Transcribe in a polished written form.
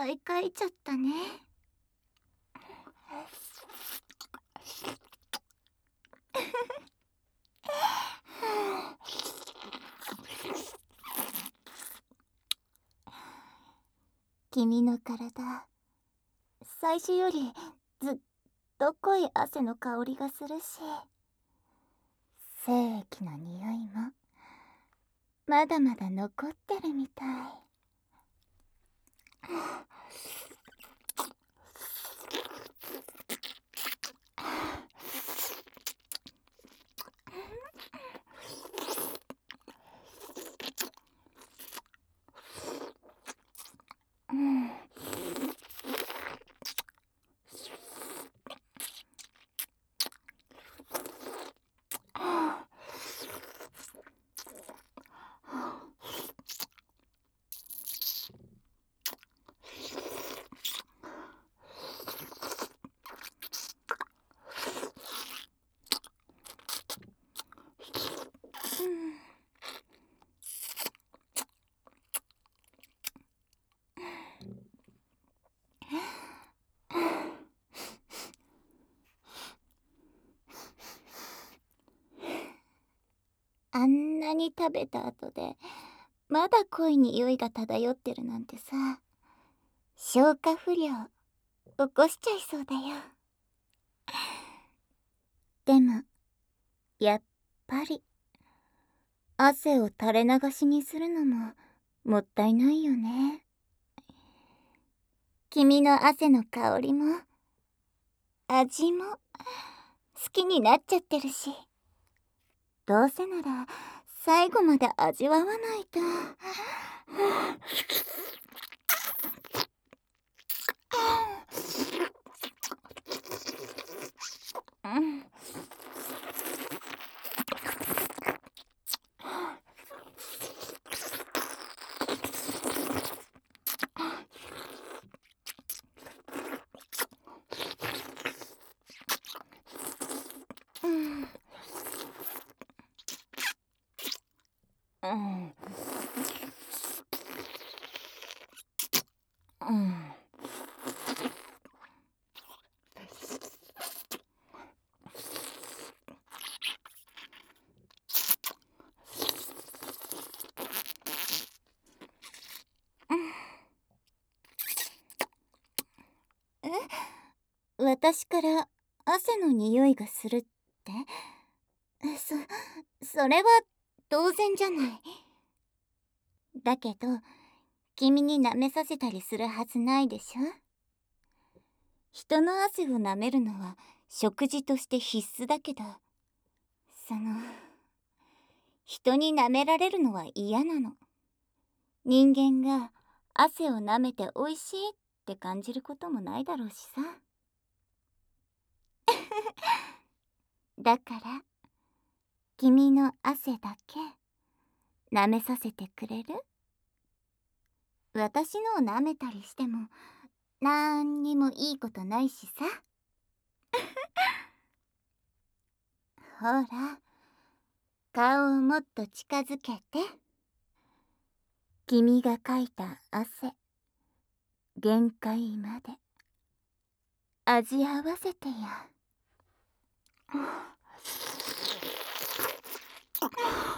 ぱいかいちゃったね。君の体、最初よりずっと濃い汗の香りがするし、精液の匂いもまだまだ残ってるみたい。あんなに食べた後でまだ濃い匂いが漂ってるなんてさ、消化不良起こしちゃいそうだよ。でもやっぱり汗を垂れ流しにするのももったいないよね。君の汗の香りも味も好きになっちゃってるし、どうせなら最後まで味わわないと。私から汗の匂いがするって？それは当然じゃない。だけど君に舐めさせたりするはずないでしょ。人の汗を舐めるのは食事として必須だけど、人に舐められるのは嫌なの。人間が汗を舐めておいしいって感じることもないだろうしさ。だから君の汗だけ舐めさせてくれる？私のを舐めたりしてもなんにもいいことないしさ。ほら、顔をもっと近づけて。君がかいた汗、限界まで味合わせてや。